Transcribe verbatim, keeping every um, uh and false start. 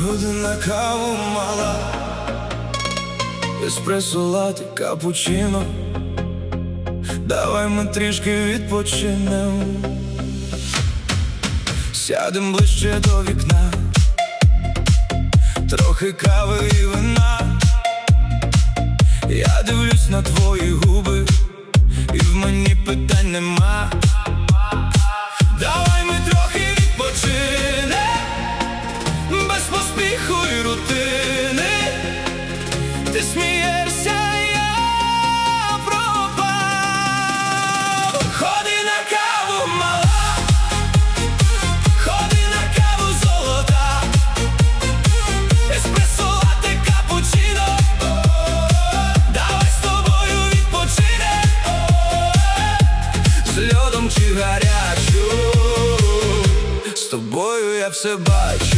Ходи на каву, мала, еспресо, латте, капучино. Давай ми трішки відпочинем, сядем ближче до вікна, трохи кави і вина. Я дивлюсь на твої губи, і в мені питань нема. Давай ми трохи відпочинем, без поспіху і рутини. Ти смієшся, я пропав. Ходи на каву, мала, ходи на каву, золота, еспресо, латте, капучино. Давай з тобою відпочинем, з льодом чи гарячу. З тобою я все бачу.